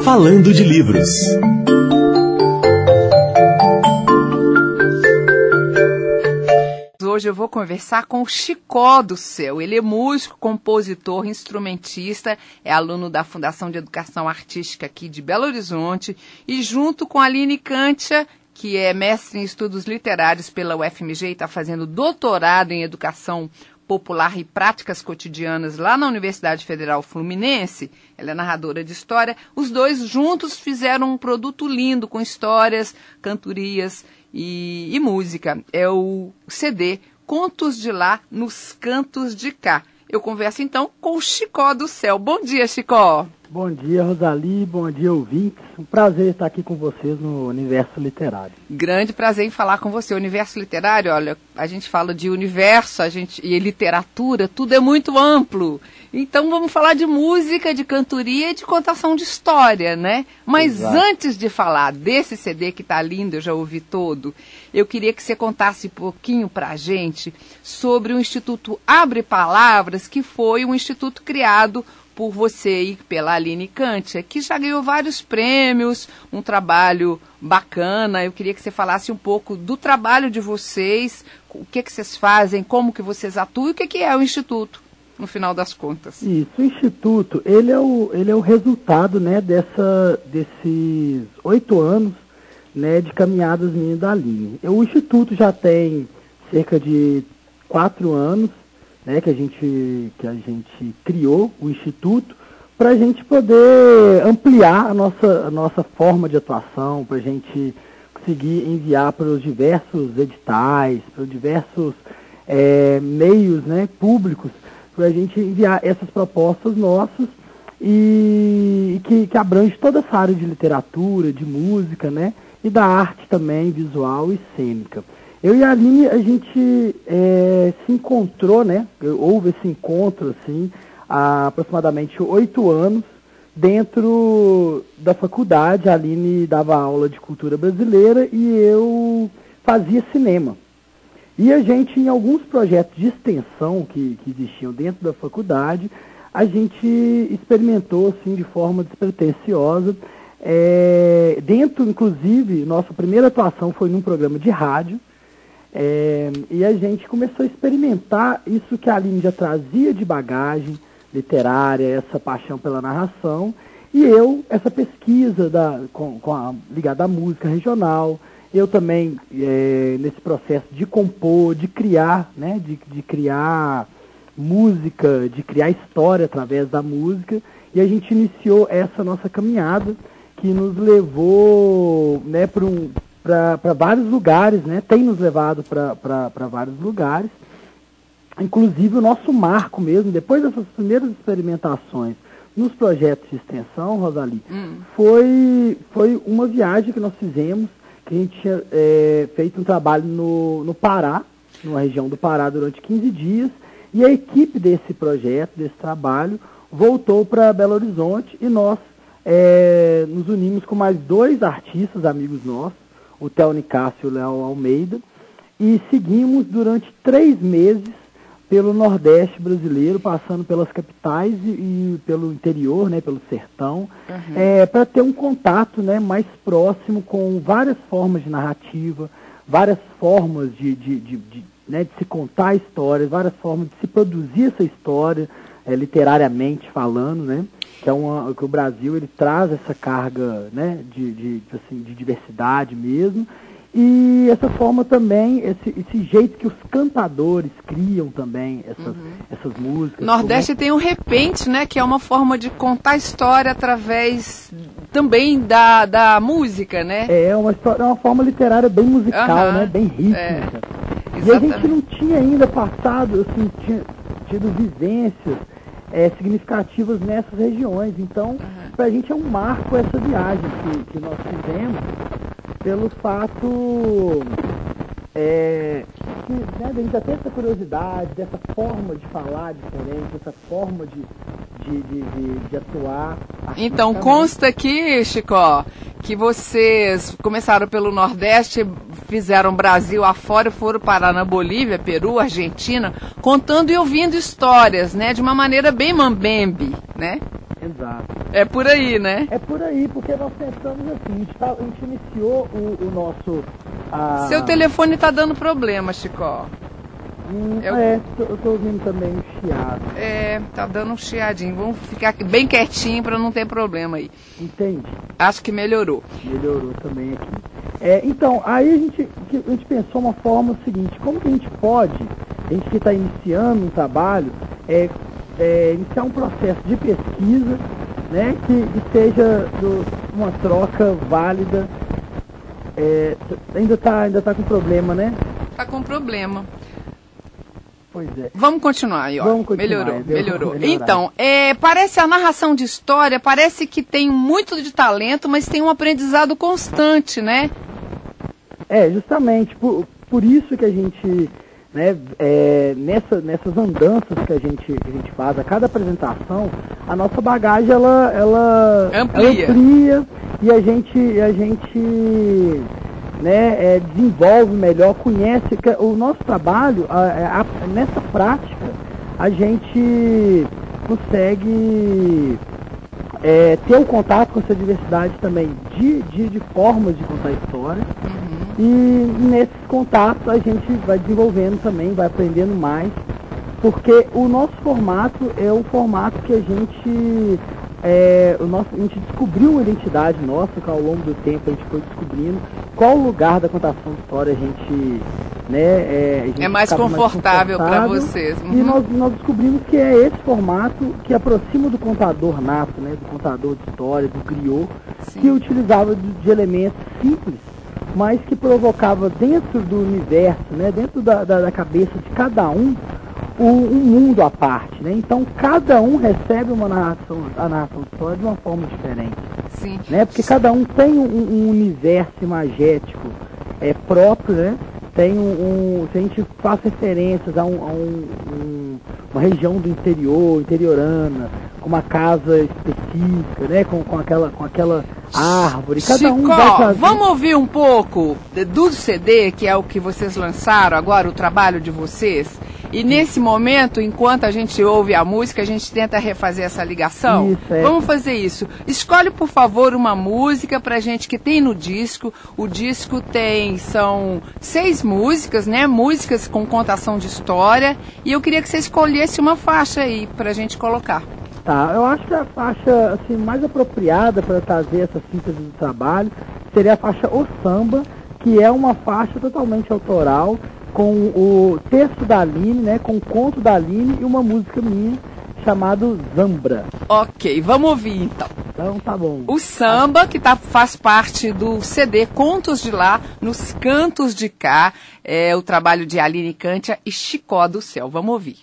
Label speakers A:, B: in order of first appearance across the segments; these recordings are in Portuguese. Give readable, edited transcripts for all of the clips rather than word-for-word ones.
A: Falando de Livros.
B: Hoje eu vou conversar com o Chicó do Céu. Ele é músico, compositor, instrumentista, é aluno da Fundação de Educação Artística aqui de Belo Horizonte e junto com a Aline Cantia, que é mestre em estudos literários pela UFMG e está fazendo doutorado em educação popular e práticas cotidianas lá na Universidade Federal Fluminense, ela é narradora de história, os dois juntos fizeram um produto lindo com histórias, cantorias e música. É o CD Contos de Lá nos Cantos de Cá. Eu converso então com o Chicó do Céu. Bom dia, Chicó.
C: Bom dia, Rosali. Bom dia, ouvintes. Um prazer estar aqui com vocês no Universo Literário.
B: Grande prazer em falar com você. O Universo Literário, olha, a gente fala de universo, e literatura, tudo é muito amplo. Então vamos falar de música, de cantoria e de contação de história, né? Mas
C: Exato.
B: Antes de falar desse CD que tá lindo, eu já ouvi todo, eu queria que você contasse um pouquinho pra gente sobre o Instituto Abre Palavras, que foi um instituto criado por você e pela Aline Cantia, que já ganhou vários prêmios, um trabalho bacana. Eu queria que você falasse um pouco do trabalho de vocês, o que vocês fazem, como que vocês atuam e o que é o Instituto, no final das contas.
C: Isso, o Instituto, ele é o resultado, né, desses 8 anos, né, de caminhadas minhas da Aline. O Instituto já tem cerca de 4 anos, né, que a gente criou o Instituto para a gente poder ampliar a nossa forma de atuação, para a gente conseguir enviar para os diversos editais, para os diversos meios, né, públicos, para a gente enviar essas propostas nossas e que abrange toda essa área de literatura, de música, né, e da arte também, visual e cênica. Eu e a Aline, a gente se encontrou, né? Houve esse encontro, assim, há aproximadamente 8 anos, dentro da faculdade. A Aline dava aula de cultura brasileira e eu fazia cinema. E a gente, em alguns projetos de extensão que existiam dentro da faculdade, a gente experimentou, assim, de forma despretensiosa. Dentro, inclusive, nossa primeira atuação foi num programa de rádio. E a gente começou a experimentar isso que a Aline já trazia de bagagem literária, essa paixão pela narração, e eu, essa pesquisa ligada à música regional, eu também nesse processo de compor, de criar, né, de criar música, de criar história através da música, e a gente iniciou essa nossa caminhada que nos levou, né, para vários lugares, né? Tem nos levado para vários lugares. Inclusive o nosso marco mesmo, depois dessas primeiras experimentações nos projetos de extensão, Rosali, foi uma viagem que nós fizemos, que a gente tinha feito um trabalho no Pará, numa região do Pará, durante 15 dias, e a equipe desse projeto, desse trabalho, voltou para Belo Horizonte e nós nos unimos com mais 2 artistas, amigos nossos, o Theo Nicásio e o Léo Almeida, e seguimos durante 3 meses pelo Nordeste brasileiro, passando pelas capitais e pelo interior, né, pelo sertão, para ter um contato, né, mais próximo com várias formas de narrativa, várias formas né, de se contar histórias, várias formas de se produzir essa história, literariamente falando, né? Que o Brasil ele traz essa carga, né, de diversidade mesmo, e essa forma também, esse jeito que os cantadores criam também essas músicas.
B: Nordeste tem o repente, né, que é uma forma de contar história através também da música, né?
C: É uma forma literária bem musical, né, bem rítmica. E a gente não tinha ainda passado, assim, tinha tido vivências significativas nessas regiões. Então, para a gente é um marco essa viagem que nós fizemos, pelo fato que, né, a gente já tem essa curiosidade, dessa forma de falar diferente, essa forma de atuar.
B: Então, consta aqui, Chicó, que vocês começaram pelo Nordeste, fizeram Brasil afora, foram parar na Bolívia, Peru, Argentina, contando e ouvindo histórias, né, de uma maneira bem mambembe, né?
C: Exato.
B: É por aí, né?
C: É por aí, porque nós pensamos assim, a gente iniciou o nosso...
B: Seu telefone tá dando problema, Chicó.
C: Eu tô ouvindo também um chiado.
B: Tá dando um chiadinho. Vamos ficar bem quietinho para não ter problema aí.
C: Entendi.
B: Acho que melhorou.
C: Melhorou também aqui. Então, aí a gente pensou uma forma seguinte, como que a gente pode, a gente que está iniciando um trabalho, iniciar um processo de pesquisa, né, que seja uma troca válida. Ainda tá com problema, né?
B: Tá com problema.
C: Pois é.
B: Vamos continuar aí, ó.
C: Vamos continuar.
B: Melhorou. Então, parece a narração de história, parece que tem muito de talento, mas tem um aprendizado constante, né?
C: Justamente, por isso que a gente, né, nessas andanças que a gente faz, a cada apresentação, a nossa bagagem, ela amplia e a gente né, desenvolve melhor, conhece o nosso trabalho, nessa prática, a gente consegue ter um contato com essa diversidade também de formas de contar histórias. E nesses contatos a gente vai desenvolvendo também, vai aprendendo mais, porque o nosso formato é o formato que a gente descobriu uma identidade nossa, que ao longo do tempo a gente foi descobrindo qual lugar da contação de história a gente
B: é mais confortável para vocês.
C: E nós descobrimos que é esse formato que aproxima do contador nato, né, do contador de história, do griot, que utilizava de elementos simples, mas que provocava dentro do universo, né, dentro da cabeça de cada um mundo à parte, né? Então cada um recebe a narração de história de uma forma diferente.
B: Sim.
C: Né? Porque cada um tem um universo imagético próprio, né? Tem se a gente faz referências a uma região do interiorana, com uma casa específica, né? Com aquela árvore. Cada
B: Chico,
C: um vai trazer...
B: vamos ouvir um pouco do CD, que é o que vocês lançaram agora, o trabalho de vocês. E nesse momento, enquanto a gente ouve a música, a gente tenta refazer essa ligação?
C: Isso,
B: Vamos fazer isso. Escolhe, por favor, uma música pra gente que tem no disco. O disco são 6 músicas, né? Músicas com contação de história. E eu queria que você escolhesse uma faixa aí pra gente colocar.
C: Tá, eu acho que a faixa assim, mais apropriada para trazer essa síntese do trabalho seria a faixa O Samba, que é uma faixa totalmente autoral, com o texto da Aline, né, com o conto da Aline e uma música minha chamado Zambra.
B: Ok, vamos ouvir então.
C: Então tá bom.
B: O samba, que faz parte do CD Contos de Lá, nos Cantos de Cá, é o trabalho de Aline Cântia e Chicó do Céu. Vamos ouvir.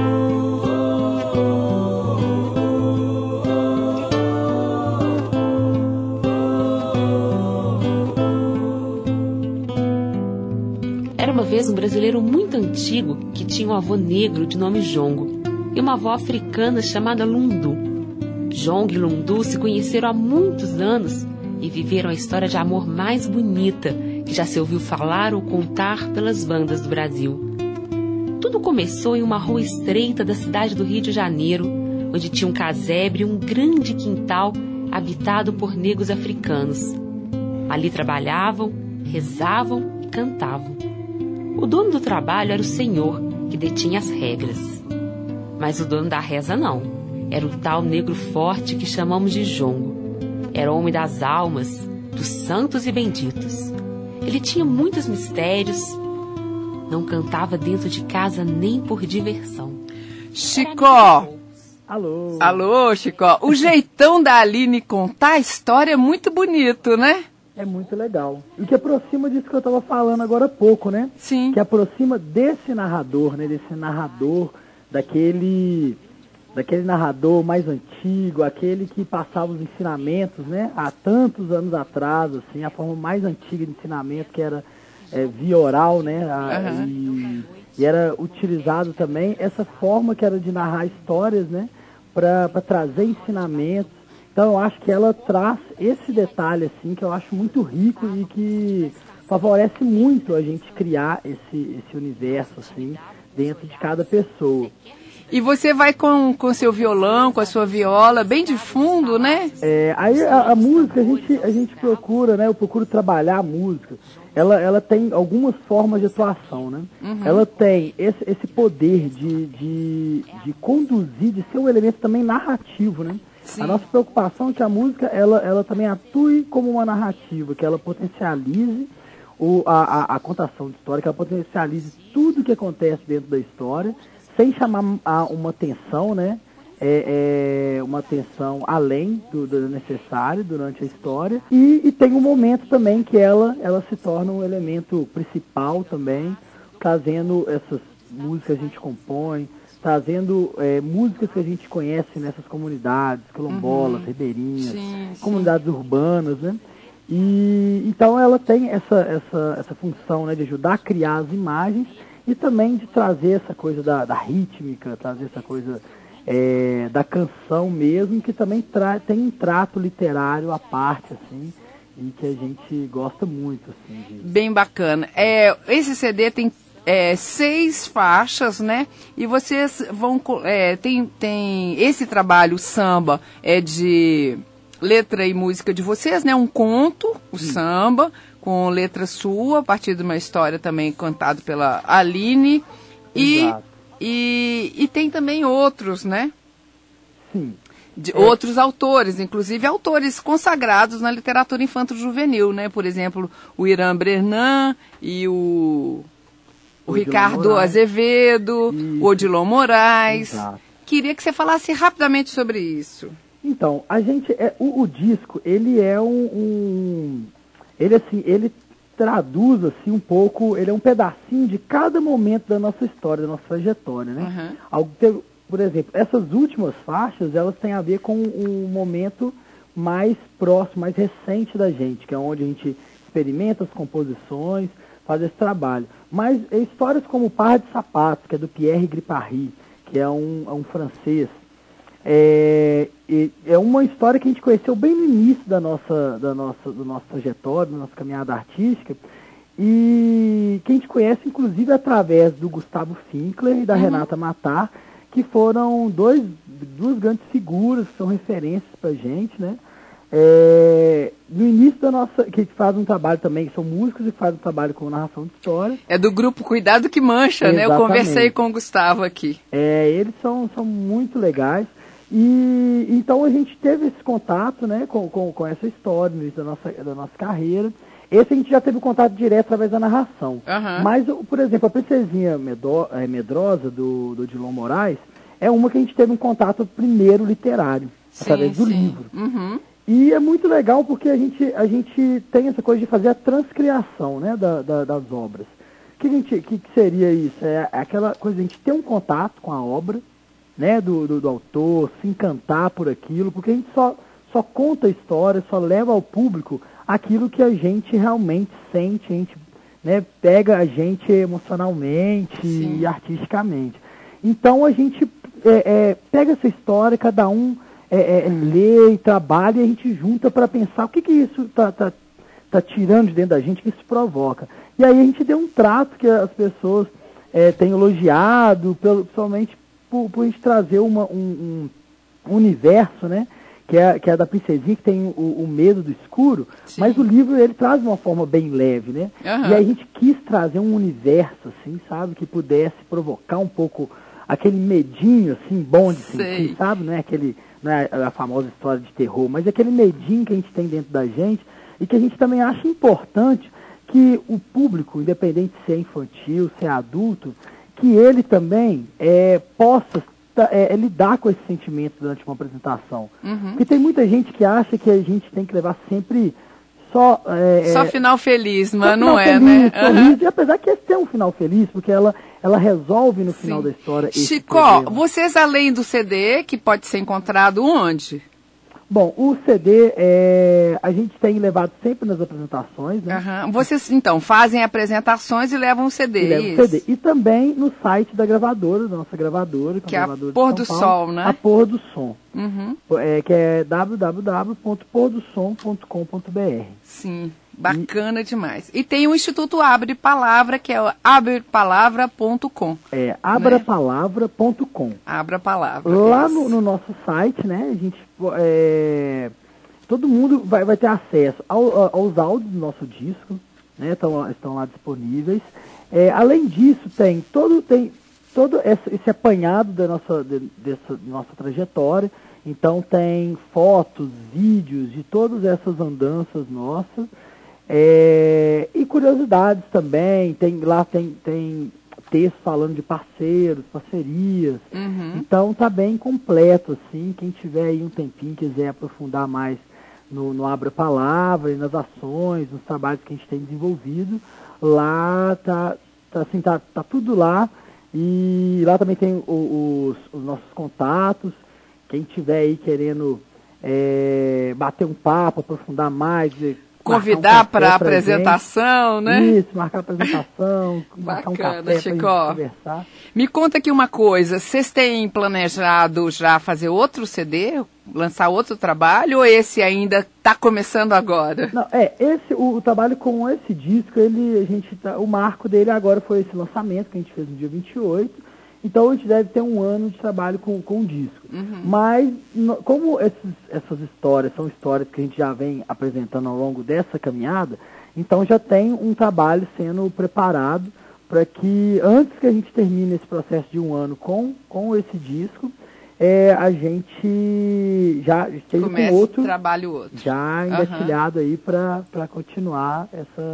A: Era uma vez um brasileiro muito antigo que tinha um avô negro de nome Jongo e uma avó africana chamada Lundu. Jongo e Lundu se conheceram há muitos anos e viveram a história de amor mais bonita que já se ouviu falar ou contar pelas bandas do Brasil. Tudo começou em uma rua estreita da cidade do Rio de Janeiro, onde tinha um casebre e um grande quintal habitado por negros africanos. Ali trabalhavam, rezavam e cantavam. O dono do trabalho era o senhor, que detinha as regras. Mas o dono da reza não. Era o tal negro forte que chamamos de Jongo. Era homem das almas, dos santos e benditos. Ele tinha muitos mistérios. Não cantava dentro de casa nem por diversão.
B: Chicó!
C: Alô!
B: Alô, Chicó! O jeitão da Aline contar a história é muito bonito, né?
C: É muito legal. E que aproxima disso que eu estava falando agora há pouco, né?
B: Sim.
C: Que aproxima desse narrador, né? Desse narrador, daquele narrador mais antigo, aquele que passava os ensinamentos, né? Há tantos anos atrás, assim, a forma mais antiga de ensinamento, que era via oral, né? E era utilizado também essa forma que era de narrar histórias, né? Para trazer ensinamentos. Então eu acho que ela traz esse detalhe assim que eu acho muito rico e que favorece muito a gente criar esse universo assim dentro de cada pessoa.
B: E você vai com seu violão, com a sua viola, bem de fundo, né?
C: Aí a música, a gente procura, né? Eu procuro trabalhar a música. Ela tem algumas formas de atuação, né? Ela tem esse poder de conduzir, de ser um elemento também narrativo, né? Sim. A nossa preocupação é que a música, ela também atue como uma narrativa, que ela potencialize a contação de história, que ela potencialize tudo que acontece dentro da história, sem chamar uma atenção, né? Uma atenção além do necessário durante a história. E tem um momento também que ela se torna um elemento principal também, trazendo essas músicas que a gente compõe, trazendo músicas que a gente conhece nessas comunidades, quilombolas, ribeirinhas, comunidades urbanas, né? E então ela tem essa função, né, de ajudar a criar as imagens e também de trazer essa coisa da rítmica, trazer essa coisa da canção mesmo, que também tem um trato literário à parte, assim, e que a gente gosta muito, assim.
B: Bem bacana. Esse CD tem 6 faixas, né? E vocês vão... tem esse trabalho, samba, de letra e música de vocês, né? Um conto, o samba, com letra sua, a partir de uma história também contada pela Aline. E tem também outros, né?
C: Sim.
B: Outros autores, inclusive autores consagrados na literatura infanto-juvenil, né? Por exemplo, o Irã Brenan e o Ricardo Moraes. Azevedo, o Odilon Moraes.
C: Exato.
B: Queria que você falasse rapidamente sobre isso.
C: Então, a gente, o disco, ele é ele traduz, assim, um pouco, ele é um pedacinho de cada momento da nossa história, da nossa trajetória, né? Por exemplo, essas últimas faixas, elas têm a ver com um momento mais próximo, mais recente da gente, que é onde a gente experimenta as composições, faz esse trabalho. Mas histórias como Par de Sapatos, que é do Pierre Griparry, que é um francês, é uma história que a gente conheceu bem no início da nossa trajetória, da nossa caminhada artística, e que a gente conhece inclusive através do Gustavo Finkler e da Renata Matar, que foram duas grandes figuras que são referências pra gente, né? No início da nossa... que faz um trabalho também, que são músicos e fazem um trabalho com narração de história.
B: É do grupo Cuidado que Mancha,
C: Exatamente.
B: né? Eu conversei com o Gustavo aqui.
C: Eles são muito legais. E então a gente teve esse contato, né, com essa história no início da nossa carreira. Esse a gente já teve contato direto através da narração. Mas, por exemplo, a Princesinha Medrosa, do Odilon Moraes, é uma que a gente teve um contato primeiro literário, através do livro. E é muito legal porque a gente tem essa coisa de fazer a transcriação, né, das obras. O que seria isso? É aquela coisa de a gente ter um contato com a obra, né, do autor, se encantar por aquilo, porque a gente só conta a história, só leva ao público aquilo que a gente realmente sente, a gente, né, pega a gente emocionalmente e artisticamente. Então a gente pega essa história, cada um lê e trabalha, e a gente junta para pensar o que isso tá tirando de dentro da gente, o que isso provoca. E aí a gente deu um trato que as pessoas têm elogiado, principalmente por a gente trazer um universo, né, que é da Princesinha, que tem o medo do escuro, mas o livro ele traz de uma forma bem leve, né? E aí a gente quis trazer um universo, assim, sabe, que pudesse provocar um pouco aquele medinho, assim, bom de sentir, sabe? Não é a famosa história de terror, mas aquele medinho que a gente tem dentro da gente e que a gente também acha importante que o público, independente se é infantil, se é adulto, que ele também possa lidar com esse sentimento durante uma apresentação. Porque tem muita gente que acha que a gente tem que levar sempre só
B: final feliz, mas
C: não
B: é,
C: feliz,
B: né?
C: Sorriso, e apesar que esse é um final feliz, porque ela resolve no final da história esse
B: Chicó,
C: problema.
B: vocês além do CD, que pode ser encontrado onde?
C: Bom, o CD a gente tem levado sempre nas apresentações, né?
B: Vocês, então, fazem apresentações e levam o CD,
C: E também no site da gravadora, da nossa gravadora.
B: Que é a Pôr do Sol, né?
C: A Pôr do Som. Que é www.pordosom.com.br.
B: Sim. Bacana demais. E tem o Instituto Abre Palavra, que é o abrepalavra.com.
C: abrapalavra.com.
B: Abra Palavra.
C: Lá no nosso site, né, a gente, todo mundo vai ter acesso aos áudios do nosso disco, né, estão lá disponíveis. Além disso, tem todo esse apanhado dessa nossa trajetória. Então tem fotos, vídeos de todas essas andanças nossas. E curiosidades também, lá tem texto falando de parcerias. Então tá bem completo, assim. Quem tiver aí um tempinho, quiser aprofundar mais no Abra Palavra e nas ações, nos trabalhos que a gente tem desenvolvido, lá tá tudo lá. E lá também tem os nossos contatos. Quem tiver aí querendo bater um papo, aprofundar mais,
B: convidar para a apresentação, né?
C: Isso, marcar a apresentação, marcar um café para conversar.
B: Me conta aqui uma coisa, vocês têm planejado já fazer outro CD, lançar outro trabalho, ou esse ainda está começando agora?
C: Não, o trabalho com esse disco, o marco dele agora foi esse lançamento que a gente fez no dia 28, então a gente deve ter um ano de trabalho com o disco. Mas, como essas histórias são histórias que a gente já vem apresentando ao longo dessa caminhada, então já tem um trabalho sendo preparado para que, antes que a gente termine esse processo de um ano com esse disco, a gente já esteja com outro trabalho já engatilhado aí para continuar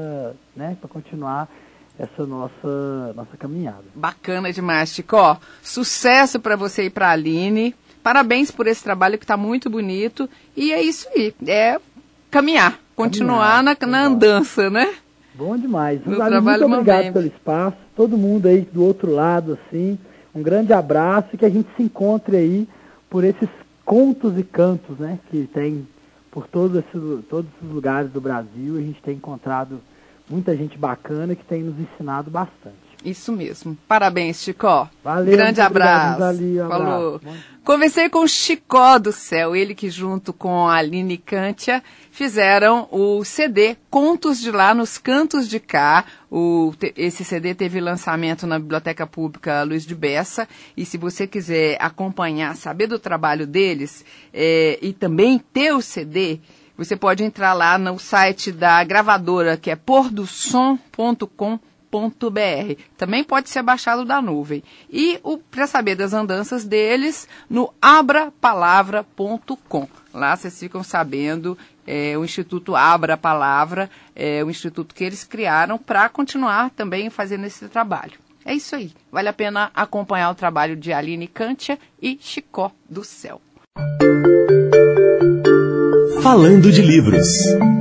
C: essa nossa caminhada.
B: Bacana demais, Chico. Sucesso para você e para a Aline. Parabéns por esse trabalho que está muito bonito. E é isso aí, caminhar, continuar na andança, né?
C: Bom demais. Aline, muito obrigado pelo espaço. Todo mundo aí do outro lado, assim, um grande abraço e que a gente se encontre aí por esses contos e cantos, né, que tem por todos esses lugares do Brasil. A gente tem encontrado muita gente bacana que tem nos ensinado bastante.
B: Isso mesmo. Parabéns, Chico.
C: Valeu.
B: Grande abraço.
C: Valeu,
B: falou. Conversei com o Chico do Céu, ele que junto com a Aline Cântia fizeram o CD Contos de Lá nos Cantos de Cá. Esse CD teve lançamento na Biblioteca Pública Luiz de Bessa. E se você quiser acompanhar, saber do trabalho deles e também ter o CD, você pode entrar lá no site da gravadora, que é pordosom.com.br. Também pode ser baixado da nuvem. E para saber das andanças deles, no abrapalavra.com. Lá vocês ficam sabendo, o Instituto Abra Palavra, o instituto que eles criaram para continuar também fazendo esse trabalho. É isso aí. Vale a pena acompanhar o trabalho de Aline Cântia e Chico do Céu.
D: Falando de livros.